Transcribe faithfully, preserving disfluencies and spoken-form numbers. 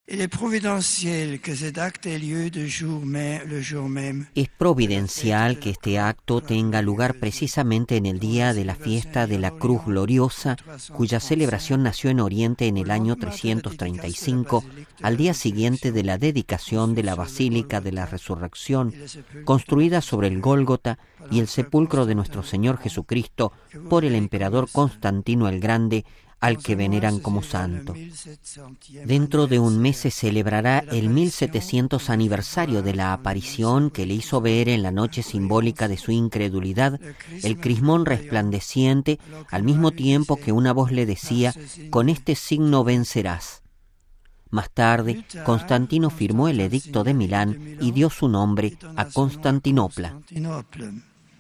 Es providencial que este acto tenga lugar precisamente en el día de la fiesta de la Cruz Gloriosa, cuya celebración nació en Oriente en el año trescientos treinta y cinco, al día siguiente de la dedicación de la Basílica de la Resurrección, construida sobre el Gólgota y el sepulcro de nuestro Señor Jesucristo por el emperador Constantino el Grande, al que veneran como santo. Dentro de un mes se celebrará el mil setecientos aniversario de la aparición que le hizo ver en la noche simbólica de su incredulidad el crismón resplandeciente, al mismo tiempo que una voz le decía: «Con este signo vencerás». Más tarde, Constantino firmó el Edicto de Milán y dio su nombre a Constantinopla.